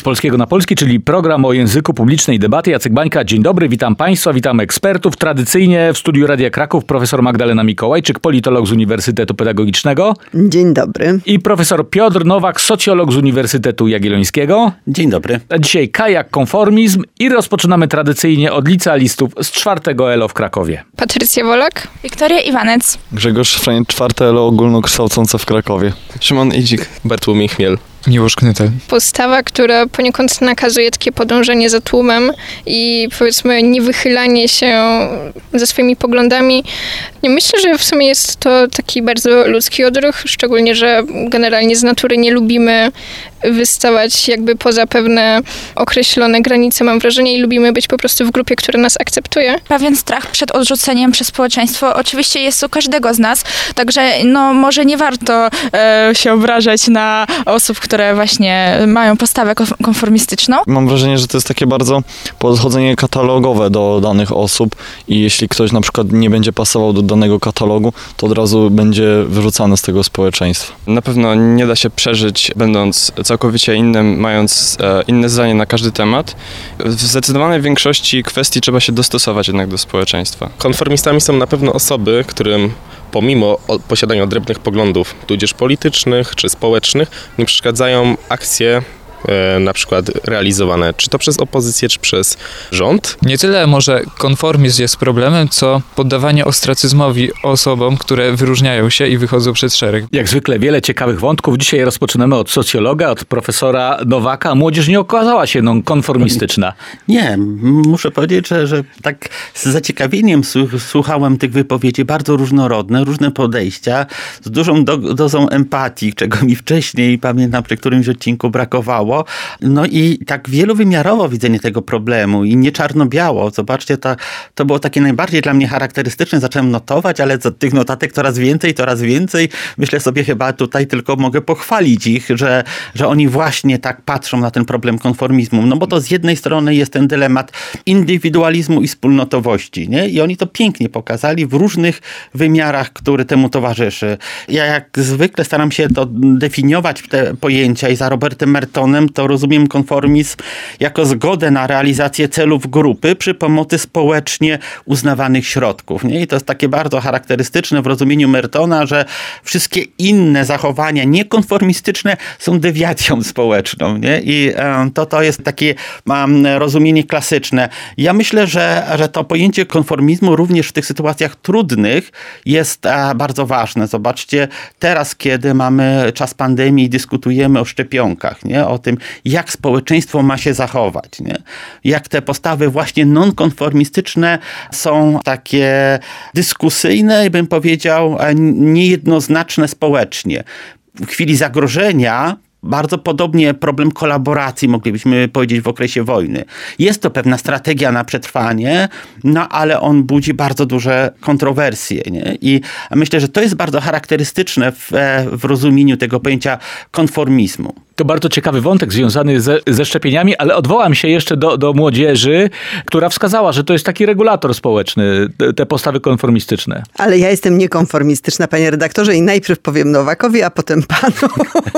Z polskiego na polski, czyli program o języku publicznej debaty. Jacek Bańka, dzień dobry, witam Państwa, witam ekspertów. Tradycyjnie w studiu Radia Kraków profesor Magdalena Mikołajczyk, politolog z Uniwersytetu Pedagogicznego. Dzień dobry. I profesor Piotr Nowak, socjolog z Uniwersytetu Jagiellońskiego. Dzień dobry. A dzisiaj kajak, konformizm i rozpoczynamy tradycyjnie od licealistów z 4 ELO w Krakowie. Patrycja Wolak, Wiktoria Iwanec, Grzegorz Szfraniec, 4 ELO ogólnokształcące w Krakowie. Szymon Idzik, Bartłomiej Chmiel. Miłosz Knytel. postawa, która poniekąd nakazuje takie podążanie za tłumem i powiedzmy niewychylanie się ze swoimi poglądami. Myślę, że w sumie jest to taki bardzo ludzki odruch, szczególnie, że generalnie z natury nie lubimy wystawać jakby poza pewne określone granice, mam wrażenie, i lubimy być po prostu w grupie, która nas akceptuje. pewien strach przed odrzuceniem przez społeczeństwo oczywiście jest u każdego z nas, także może nie warto się obrażać na osób, które właśnie mają postawę konformistyczną. Mam wrażenie, że to jest takie bardzo podchodzenie katalogowe do danych osób i jeśli ktoś na przykład nie będzie pasował do danego katalogu, to od razu będzie wyrzucany z tego społeczeństwa. Na pewno nie da się przeżyć, będąc całkowicie innym, mając inne zdanie na każdy temat. W zdecydowanej większości kwestii trzeba się dostosować jednak do społeczeństwa. Konformistami są na pewno osoby, którym pomimo posiadania odrębnych poglądów, tudzież politycznych czy społecznych, nie przeszkadzają akcje na przykład realizowane, czy to przez opozycję, czy przez rząd. Nie tyle może konformizm jest problemem, co poddawanie ostracyzmowi osobom, które wyróżniają się i wychodzą przed szereg. Jak zwykle wiele ciekawych wątków. Dzisiaj rozpoczynamy od socjologa, od profesora Nowaka. Młodzież nie okazała się konformistyczna. Nie, muszę powiedzieć, że tak z zaciekawieniem słuchałem tych wypowiedzi, bardzo różnorodne, różne podejścia, z dużą dozą empatii, czego mi wcześniej, pamiętam, przy którymś odcinku brakowało. No i tak wielowymiarowo widzenie tego problemu i nie czarno-biało. Zobaczcie, to było takie najbardziej dla mnie charakterystyczne. Zacząłem notować, ale tych notatek coraz więcej. Myślę sobie, chyba tutaj tylko mogę pochwalić ich, że oni właśnie tak patrzą na ten problem konformizmu. No bo to z jednej strony jest ten dylemat indywidualizmu i wspólnotowości, nie? I oni to pięknie pokazali w różnych wymiarach, który temu towarzyszy. Ja jak zwykle staram się to definiować, te pojęcia, i za Robertem Mertonem to rozumiem konformizm jako zgodę na realizację celów grupy przy pomocy społecznie uznawanych środków. Nie? I to jest takie bardzo charakterystyczne w rozumieniu Mertona, że wszystkie inne zachowania niekonformistyczne są dewiacją społeczną. Nie? I to jest takie rozumienie klasyczne. Ja myślę, że to pojęcie konformizmu również w tych sytuacjach trudnych jest bardzo ważne. Zobaczcie, teraz, kiedy mamy czas pandemii i dyskutujemy o szczepionkach, nie? O tym, jak społeczeństwo ma się zachować, nie? Jak te postawy właśnie nonkonformistyczne są takie dyskusyjne i bym powiedział niejednoznaczne społecznie. W chwili zagrożenia bardzo podobnie problem kolaboracji, moglibyśmy powiedzieć, w okresie wojny. Jest to pewna strategia na przetrwanie, no ale on budzi bardzo duże kontrowersje. Nie? I myślę, że to jest bardzo charakterystyczne w rozumieniu tego pojęcia konformizmu. To bardzo ciekawy wątek związany ze szczepieniami, ale odwołam się jeszcze do młodzieży, która wskazała, że to jest taki regulator społeczny, te postawy konformistyczne. Ale ja jestem niekonformistyczna, panie redaktorze, i najpierw powiem Nowakowi, a potem panu.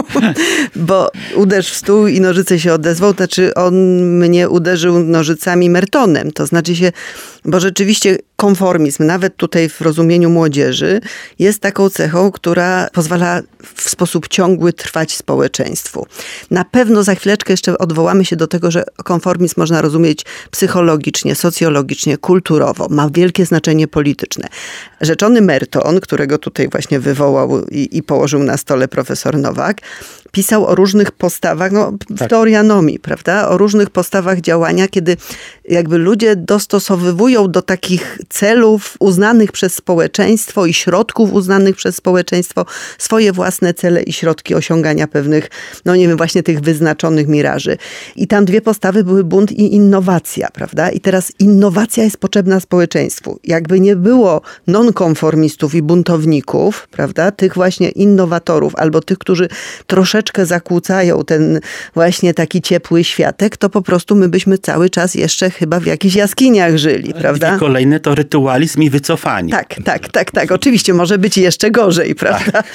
Bo uderz w stół i nożyce się odezwą, to znaczy on mnie uderzył nożycami Mertonem. To znaczy się, bo rzeczywiście konformizm, nawet tutaj w rozumieniu młodzieży, jest taką cechą, która pozwala w sposób ciągły trwać społeczeństwu. Na pewno za chwileczkę jeszcze odwołamy się do tego, że konformizm można rozumieć psychologicznie, socjologicznie, kulturowo. Ma wielkie znaczenie polityczne. Rzeczony Merton, którego tutaj właśnie wywołał i położył na stole profesor Nowak, pisał o różnych postawach, w teorii anomii, prawda? O różnych postawach działania, kiedy jakby ludzie dostosowywują do takich celów uznanych przez społeczeństwo i środków uznanych przez społeczeństwo swoje własne cele i środki osiągania pewnych, właśnie tych wyznaczonych miraży. I tam dwie postawy były bunt i innowacja, prawda? I teraz innowacja jest potrzebna społeczeństwu. Jakby nie było nonkonformistów i buntowników, prawda? Tych właśnie innowatorów albo tych, którzy troszeczkę troszeczkę zakłócają ten właśnie taki ciepły światek, to po prostu my byśmy cały czas jeszcze chyba w jakichś jaskiniach żyli, prawda? I kolejne to rytualizm i wycofanie. Tak. Oczywiście może być jeszcze gorzej, prawda? Tak.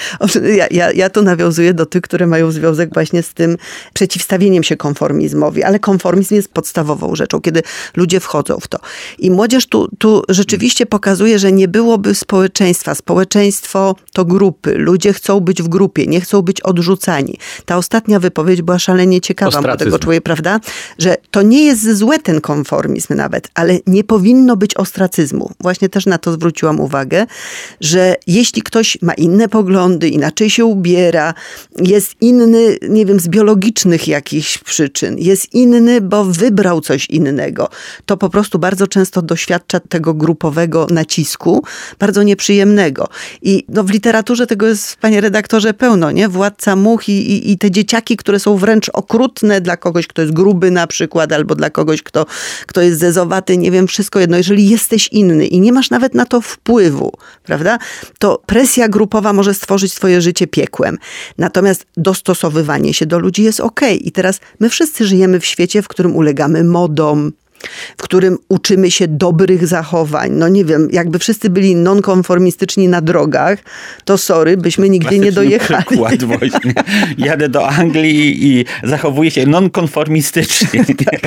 Ja tu nawiązuję do tych, które mają związek właśnie z tym przeciwstawieniem się konformizmowi, ale konformizm jest podstawową rzeczą, kiedy ludzie wchodzą w to. I młodzież tu rzeczywiście pokazuje, że nie byłoby społeczeństwa. Społeczeństwo to grupy. Ludzie chcą być w grupie, nie chcą być odrzucani. Ta ostatnia wypowiedź była szalenie ciekawa młodego człowieka, prawda? Że to nie jest złe ten konformizm nawet, ale nie powinno być ostracyzmu. Właśnie też na to zwróciłam uwagę, że jeśli ktoś ma inne poglądy, inaczej się ubiera, jest inny, nie wiem, z biologicznych jakichś przyczyn, jest inny, bo wybrał coś innego, to po prostu bardzo często doświadcza tego grupowego nacisku, bardzo nieprzyjemnego. I w literaturze tego jest, panie redaktorze, pełno, nie? Władca much i te dzieciaki, które są wręcz okrutne dla kogoś, kto jest gruby na przykład, albo dla kogoś, kto jest zezowaty, nie wiem, wszystko jedno. Jeżeli jesteś inny i nie masz nawet na to wpływu, prawda, to presja grupowa może stworzyć twoje życie piekłem. Natomiast dostosowywanie się do ludzi jest okej. I teraz my wszyscy żyjemy w świecie, w którym ulegamy modom, w którym uczymy się dobrych zachowań. No nie wiem, jakby wszyscy byli nonkonformistyczni na drogach, to sorry, byśmy nigdzie nie dojechali. Przykład właśnie. Jadę do Anglii i zachowuję się nonkonformistycznie.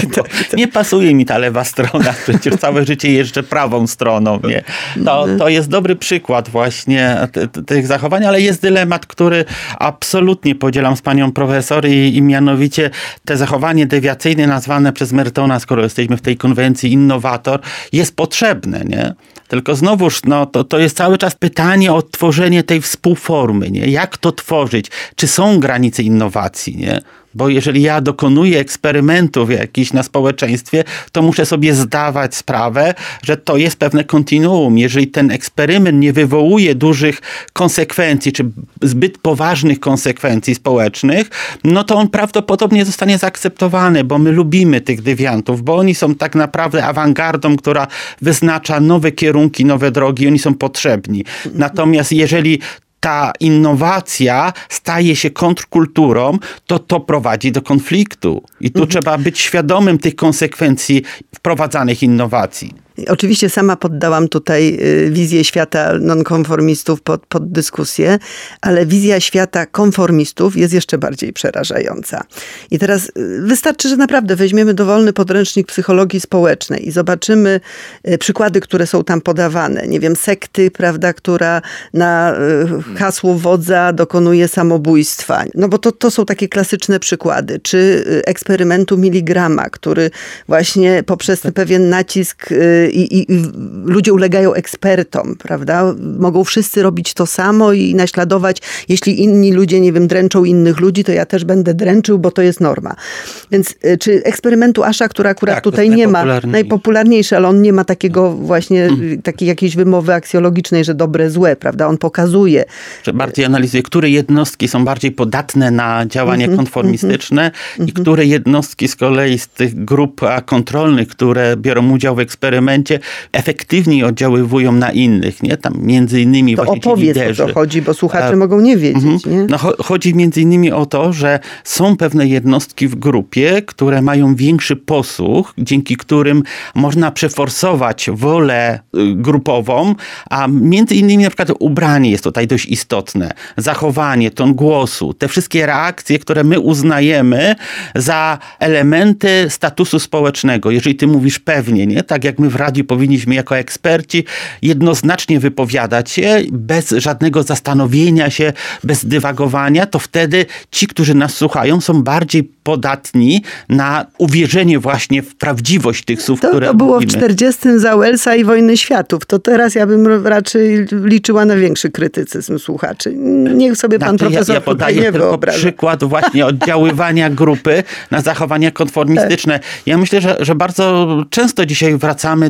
Nie pasuje mi ta lewa strona, przecież całe życie jeżdżę prawą stroną. Nie? To jest dobry przykład właśnie tych zachowań, ale jest dylemat, który absolutnie podzielam z panią profesor i mianowicie te zachowanie dewiacyjne nazwane przez Mertona, skoro jesteśmy w tej konwencji innowator, jest potrzebne, nie? Tylko znowuż, to jest cały czas pytanie o tworzenie tej współformy, nie? Jak to tworzyć? Czy są granice innowacji, nie? Bo jeżeli ja dokonuję eksperymentów jakichś na społeczeństwie, to muszę sobie zdawać sprawę, że to jest pewne kontinuum. Jeżeli ten eksperyment nie wywołuje dużych konsekwencji, czy zbyt poważnych konsekwencji społecznych, no to on prawdopodobnie zostanie zaakceptowany, bo my lubimy tych dewiantów, bo oni są tak naprawdę awangardą, która wyznacza nowe kierunki, nowe drogi, oni są potrzebni. Natomiast jeżeli ta innowacja staje się kontrkulturą, to prowadzi do konfliktu. I tu trzeba być świadomym tych konsekwencji wprowadzanych innowacji. Oczywiście sama poddałam tutaj wizję świata nonkonformistów pod dyskusję, ale wizja świata konformistów jest jeszcze bardziej przerażająca. I teraz wystarczy, że naprawdę weźmiemy dowolny podręcznik psychologii społecznej i zobaczymy przykłady, które są tam podawane. Nie wiem, sekty, prawda, która na hasło wodza dokonuje samobójstwa. No bo to są takie klasyczne przykłady. Czy eksperymentu miligrama, który właśnie poprzez pewien nacisk i ludzie ulegają ekspertom, prawda? Mogą wszyscy robić to samo i naśladować. Jeśli inni ludzie, nie wiem, dręczą innych ludzi, to ja też będę dręczył, bo to jest norma. Więc czy eksperymentu Asha, który akurat tutaj nie ma, najpopularniejszy, ale on nie ma takiego właśnie, takiej jakiejś wymowy aksjologicznej, że dobre, złe, prawda? On pokazuje. Że bardziej analizuje, które jednostki są bardziej podatne na działania konformistyczne i które jednostki z kolei z tych grup kontrolnych, które biorą udział w eksperymencie, efektywniej oddziaływują na innych, nie? Tam między innymi to właśnie opowiedz, liderzy. O co chodzi, bo słuchacze mogą nie wiedzieć, nie? No, chodzi między innymi o to, że są pewne jednostki w grupie, które mają większy posłuch, dzięki którym można przeforsować wolę grupową, a między innymi na przykład ubranie jest tutaj dość istotne, zachowanie, ton głosu, te wszystkie reakcje, które my uznajemy za elementy statusu społecznego. Jeżeli ty mówisz pewnie, nie? Tak jak my w radiu powinniśmy jako eksperci jednoznacznie wypowiadać się, bez żadnego zastanowienia się, bez dywagowania, to wtedy ci, którzy nas słuchają, są bardziej podatni na uwierzenie właśnie w prawdziwość tych słów, które to było mówimy. w 40 za Wellsa i Wojny Światów. To teraz ja bym raczej liczyła na większy krytycyzm słuchaczy. Niech sobie pan profesor ja podaję nie tylko wyobraża. przykład właśnie oddziaływania grupy na zachowania konformistyczne. Ja myślę, że bardzo często dzisiaj wracamy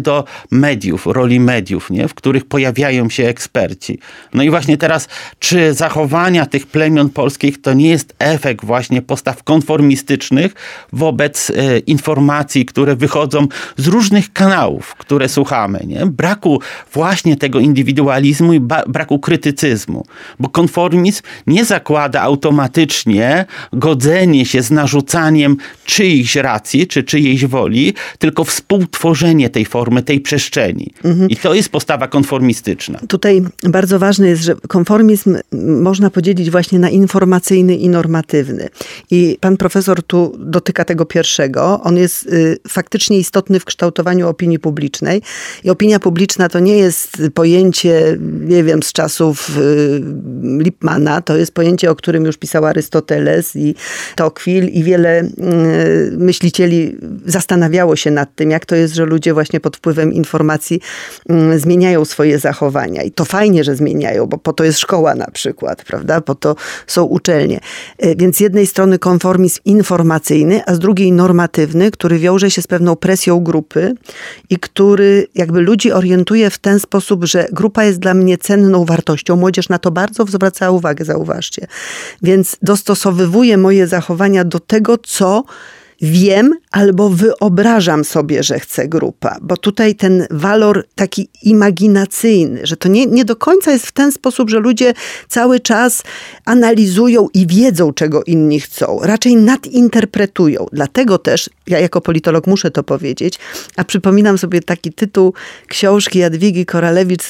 do mediów, roli mediów, nie? W których pojawiają się eksperci. No i właśnie teraz, czy zachowania tych plemion polskich to nie jest efekt właśnie postaw konformistycznych wobec informacji, które wychodzą z różnych kanałów, które słuchamy, nie? Braku właśnie tego indywidualizmu i braku krytycyzmu. Bo konformizm nie zakłada automatycznie godzenie się z narzucaniem czyichś racji, czy czyjejś woli, tylko współtworzenie tej formy, tej przestrzeni. I to jest postawa konformistyczna. Tutaj bardzo ważne jest, że konformizm można podzielić właśnie na informacyjny i normatywny. I pan profesor tu dotyka tego pierwszego. On jest faktycznie istotny w kształtowaniu opinii publicznej. I opinia publiczna to nie jest pojęcie, nie wiem, z czasów Lippmana. To jest pojęcie, o którym już pisał Arystoteles i Tocqueville i wiele myślicieli zastanawiało się nad tym, jak to jest, że ludzie właśnie pod wpływem informacji zmieniają swoje zachowania. I to fajnie, że zmieniają, bo po to jest szkoła na przykład, prawda? Po to są uczelnie. Więc z jednej strony konformizm informacyjny, a z drugiej normatywny, który wiąże się z pewną presją grupy i który jakby ludzi orientuje w ten sposób, że grupa jest dla mnie cenną wartością. Młodzież na to bardzo zwracała uwagę, zauważcie. Więc dostosowywuje moje zachowania do tego, co wiem albo wyobrażam sobie, że chce grupa. Bo tutaj ten walor taki imaginacyjny, że to nie do końca jest w ten sposób, że ludzie cały czas analizują i wiedzą, czego inni chcą. Raczej nadinterpretują. Dlatego też, ja jako politolog muszę to powiedzieć, a przypominam sobie taki tytuł książki Jadwigi Koralewicz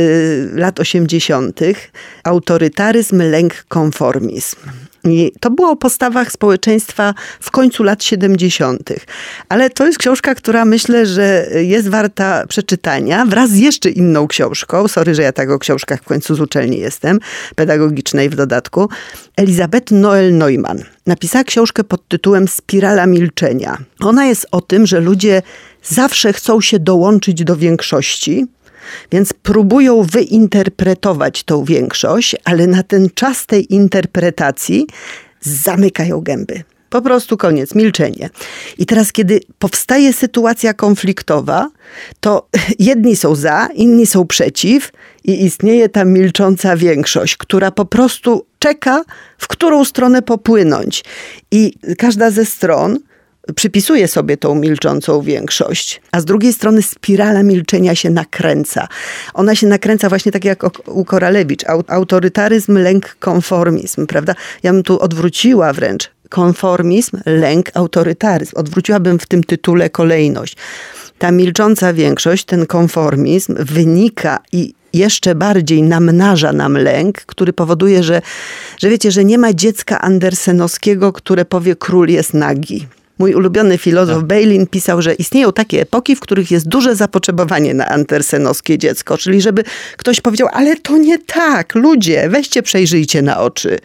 z lat 80. Autorytaryzm, lęk, konformizm. I to było o postawach społeczeństwa w końcu lat 70. Ale to jest książka, która myślę, że jest warta przeczytania wraz z jeszcze inną książką. Sorry, że ja tak o książkach w końcu z uczelni jestem, pedagogicznej w dodatku. Elizabeth Noel Neumann napisała książkę pod tytułem Spirala milczenia. Ona jest o tym, że ludzie zawsze chcą się dołączyć do większości, więc próbują wyinterpretować tą większość, ale na ten czas tej interpretacji zamykają gęby. Po prostu koniec, milczenie. I teraz, kiedy powstaje sytuacja konfliktowa, to jedni są za, inni są przeciw i istnieje ta milcząca większość, która po prostu czeka, w którą stronę popłynąć. I każda ze stron przypisuje sobie tą milczącą większość, a z drugiej strony spirala milczenia się nakręca. Ona się nakręca właśnie tak jak u Koralewicz. Autorytaryzm, lęk, konformizm, prawda? Ja bym tu odwróciła wręcz. Konformizm, lęk, autorytaryzm. Odwróciłabym w tym tytule kolejność. Ta milcząca większość, ten konformizm wynika i jeszcze bardziej namnaża nam lęk, który powoduje, że wiecie, że nie ma dziecka andersenowskiego, które powie król jest nagi. Mój ulubiony filozof Bailyn pisał, że istnieją takie epoki, w których jest duże zapotrzebowanie na andersenowskie dziecko. Czyli żeby ktoś powiedział, ale to nie tak, ludzie, weźcie, przejrzyjcie na oczy.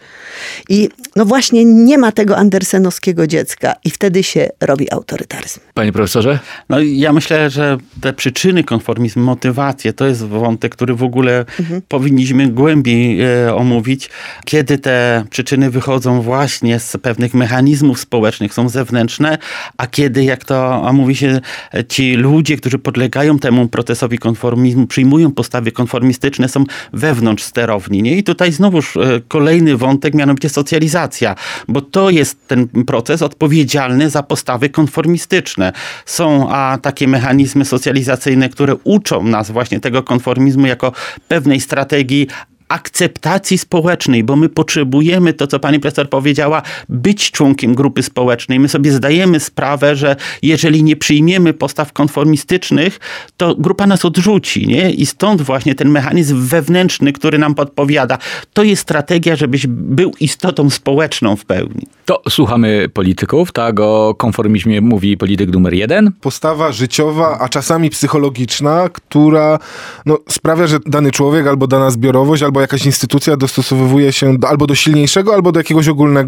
I no właśnie nie ma tego andersenowskiego dziecka i wtedy się robi autorytaryzm. Panie profesorze? No ja myślę, że te przyczyny konformizmu, motywacje, to jest wątek, który w ogóle powinniśmy głębiej omówić. Kiedy te przyczyny wychodzą właśnie z pewnych mechanizmów społecznych, są zewnętrzne, a kiedy, jak to mówi się, ci ludzie, którzy podlegają temu procesowi konformizmu, przyjmują postawy konformistyczne, są wewnątrz sterowni. Nie? I tutaj znowuż kolejny wątek, mianowicie socjalizacja, bo to jest ten proces odpowiedzialny za postawy konformistyczne. Są takie mechanizmy socjalizacyjne, które uczą nas właśnie tego konformizmu jako pewnej strategii akceptacji społecznej, bo my potrzebujemy, to co pani profesor powiedziała, być członkiem grupy społecznej. My sobie zdajemy sprawę, że jeżeli nie przyjmiemy postaw konformistycznych, to grupa nas odrzuci, nie? I stąd właśnie ten mechanizm wewnętrzny, który nam podpowiada. To jest strategia, żebyś był istotą społeczną w pełni. To słuchamy polityków, tak? O konformizmie mówi polityk numer 1. Postawa życiowa, a czasami psychologiczna, która sprawia, że dany człowiek albo dana zbiorowość, albo jakaś instytucja dostosowuje się albo do silniejszego, albo do jakiegoś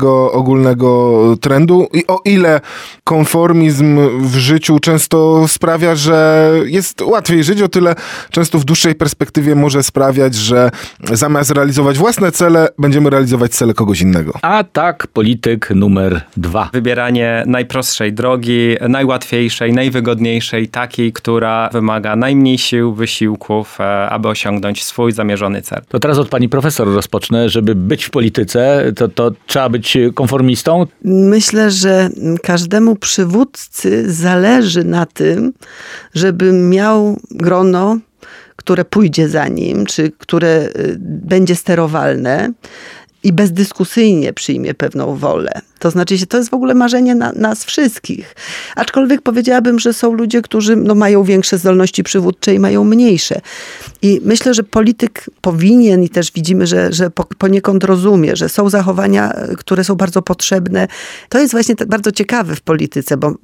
ogólnego trendu. I o ile konformizm w życiu często sprawia, że jest łatwiej żyć, o tyle często w dłuższej perspektywie może sprawiać, że zamiast realizować własne cele, będziemy realizować cele kogoś innego. A tak, polityk numer 2. Wybieranie najprostszej drogi, najłatwiejszej, najwygodniejszej, takiej, która wymaga najmniej sił, wysiłków, aby osiągnąć swój zamierzony cel. To teraz od pani profesor rozpocznę. Żeby być w polityce, to trzeba być konformistą? Myślę, że każdemu przywódcy zależy na tym, żeby miał grono, które pójdzie za nim, czy które będzie sterowalne i bezdyskusyjnie przyjmie pewną wolę. To znaczy, to jest w ogóle marzenie nas wszystkich. Aczkolwiek powiedziałabym, że są ludzie, którzy mają większe zdolności przywódcze i mają mniejsze. I myślę, że polityk powinien i też widzimy, że poniekąd rozumie, że są zachowania, które są bardzo potrzebne. To jest właśnie tak bardzo ciekawe w polityce, bo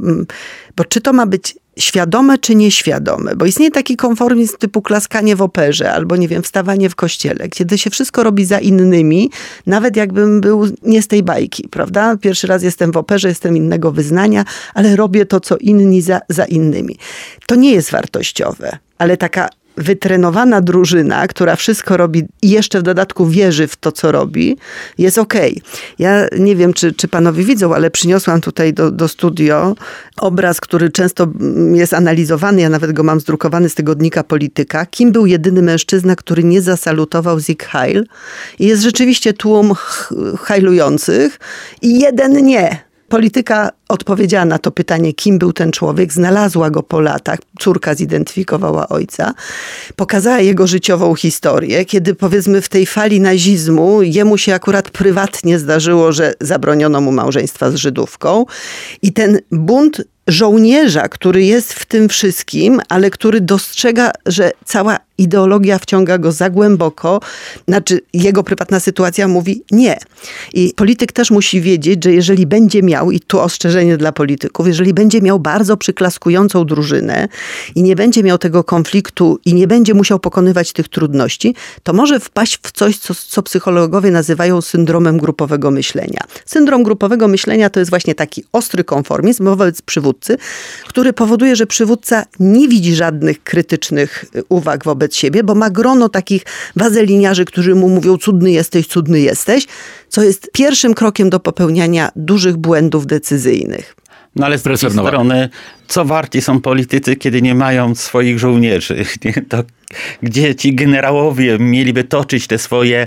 czy to ma być świadome czy nieświadome, bo istnieje taki konformizm typu klaskanie w operze albo, nie wiem, wstawanie w kościele, kiedy się wszystko robi za innymi, nawet jakbym był nie z tej bajki, prawda? Pierwszy raz jestem w operze, jestem innego wyznania, ale robię to, co inni za innymi. To nie jest wartościowe, ale taka wytrenowana drużyna, która wszystko robi i jeszcze w dodatku wierzy w to, co robi, jest okej. Ja nie wiem, czy panowie widzą, ale przyniosłam tutaj do studio obraz, który często jest analizowany, ja nawet go mam zdrukowany z tygodnika Polityka. Kim był jedyny mężczyzna, który nie zasalutował Sieg Heil? I jest rzeczywiście tłum hajlujących i jeden nie. Polityka odpowiedziała na to pytanie, kim był ten człowiek, znalazła go po latach, córka zidentyfikowała ojca, pokazała jego życiową historię, kiedy powiedzmy w tej fali nazizmu jemu się akurat prywatnie zdarzyło, że zabroniono mu małżeństwa z Żydówką i ten bunt żołnierza, który jest w tym wszystkim, ale który dostrzega, że cała ideologia wciąga go za głęboko, znaczy jego prywatna sytuacja mówi nie. I polityk też musi wiedzieć, że jeżeli będzie miał, i tu ostrzeżenie dla polityków, jeżeli będzie miał bardzo przyklaskującą drużynę i nie będzie miał tego konfliktu i nie będzie musiał pokonywać tych trudności, to może wpaść w coś, co psychologowie nazywają syndromem grupowego myślenia. Syndrom grupowego myślenia to jest właśnie taki ostry konformizm wobec przywódcy, który powoduje, że przywódca nie widzi żadnych krytycznych uwag wobec siebie, bo ma grono takich wazeliniarzy, którzy mu mówią cudny jesteś, co jest pierwszym krokiem do popełniania dużych błędów decyzyjnych. No ale z drugiej strony, co warci są politycy, kiedy nie mają swoich żołnierzy? To gdzie ci generałowie mieliby toczyć te swoje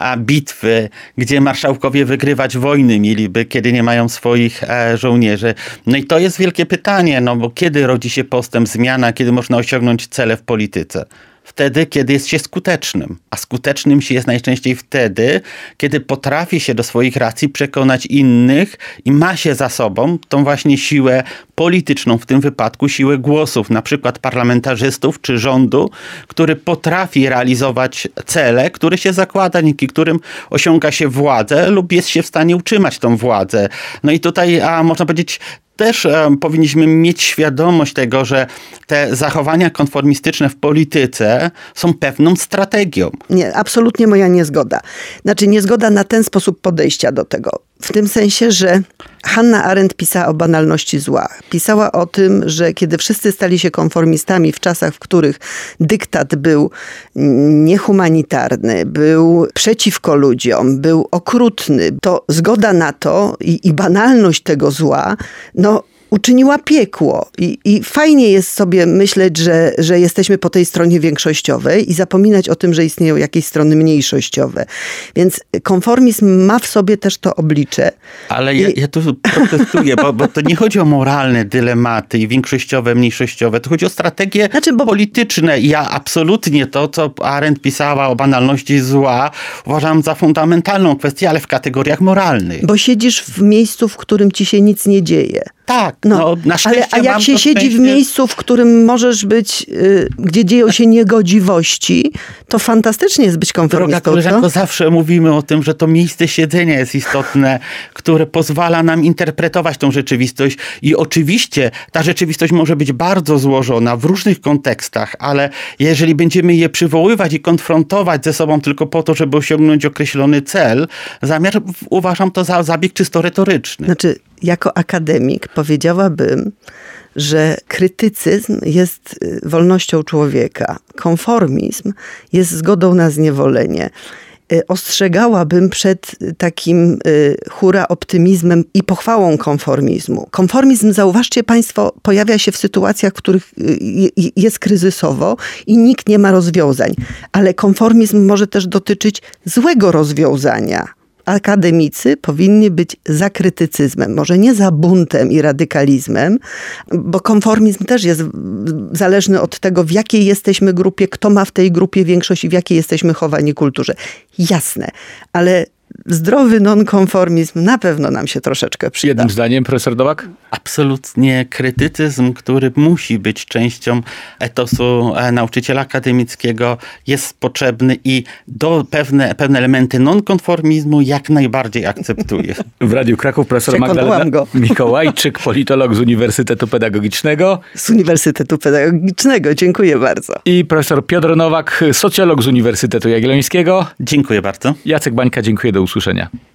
bitwy, gdzie marszałkowie wygrywać wojny mieliby, kiedy nie mają swoich żołnierzy. No i to jest wielkie pytanie, no bo kiedy rodzi się postęp, zmiana, kiedy można osiągnąć cele w polityce? Wtedy, kiedy jest się skutecznym. A skutecznym się jest najczęściej wtedy, kiedy potrafi się do swoich racji przekonać innych i ma się za sobą tą właśnie siłę polityczną, w tym wypadku siłę głosów, na przykład parlamentarzystów czy rządu, który potrafi realizować cele, które się zakłada, dzięki którym osiąga się władzę lub jest się w stanie utrzymać tą władzę. No i tutaj można powiedzieć, też powinniśmy mieć świadomość tego, że te zachowania konformistyczne w polityce są pewną strategią. Nie, absolutnie moja niezgoda. Znaczy niezgoda na ten sposób podejścia do tego. W tym sensie, że Hannah Arendt pisała o banalności zła. Pisała o tym, że kiedy wszyscy stali się konformistami w czasach, w których dyktat był niehumanitarny, był przeciwko ludziom, był okrutny, to zgoda na to i banalność tego zła, uczyniła piekło. I fajnie jest sobie myśleć, że jesteśmy po tej stronie większościowej i zapominać o tym, że istnieją jakieś strony mniejszościowe. Więc konformizm ma w sobie też to oblicze. Ale ja tu protestuję, bo to nie chodzi o moralne dylematy i większościowe, mniejszościowe. To chodzi o strategie polityczne. Ja absolutnie to, co Arendt pisała o banalności zła, uważam za fundamentalną kwestię, ale w kategoriach moralnych. Bo siedzisz w miejscu, w którym ci się nic nie dzieje. Tak, na szczęście ale a jak się siedzi w miejscu, w którym możesz być, gdzie dzieją się niegodziwości, to fantastycznie jest być konformistą. Droga koleżanko, zawsze mówimy o tym, że to miejsce siedzenia jest istotne, które pozwala nam interpretować tą rzeczywistość i oczywiście ta rzeczywistość może być bardzo złożona w różnych kontekstach, ale jeżeli będziemy je przywoływać i konfrontować ze sobą tylko po to, żeby osiągnąć określony cel, zamiar uważam to za zabieg czysto retoryczny. Znaczy, jako akademik powiedziałabym, że krytycyzm jest wolnością człowieka. Konformizm jest zgodą na zniewolenie. Ostrzegałabym przed takim hura optymizmem i pochwałą konformizmu. Konformizm, zauważcie państwo, pojawia się w sytuacjach, w których jest kryzysowo i nikt nie ma rozwiązań. Ale konformizm może też dotyczyć złego rozwiązania. Akademicy powinni być za krytycyzmem, może nie za buntem i radykalizmem, bo konformizm też jest zależny od tego, w jakiej jesteśmy grupie, kto ma w tej grupie większość i w jakiej jesteśmy chowani kulturze. Jasne, ale zdrowy nonkonformizm na pewno nam się troszeczkę przyda. Jednym zdaniem, profesor Nowak? Absolutnie krytycyzm, który musi być częścią etosu nauczyciela akademickiego, jest potrzebny i pewne elementy nonkonformizmu jak najbardziej akceptuje. W Radiu Kraków profesor Magdalena Mikołajczyk, politolog z Uniwersytetu Pedagogicznego. Z Uniwersytetu Pedagogicznego, dziękuję bardzo. I profesor Piotr Nowak, socjolog z Uniwersytetu Jagiellońskiego. Dziękuję bardzo. Jacek Bańka, dziękuję, do usłyszenia.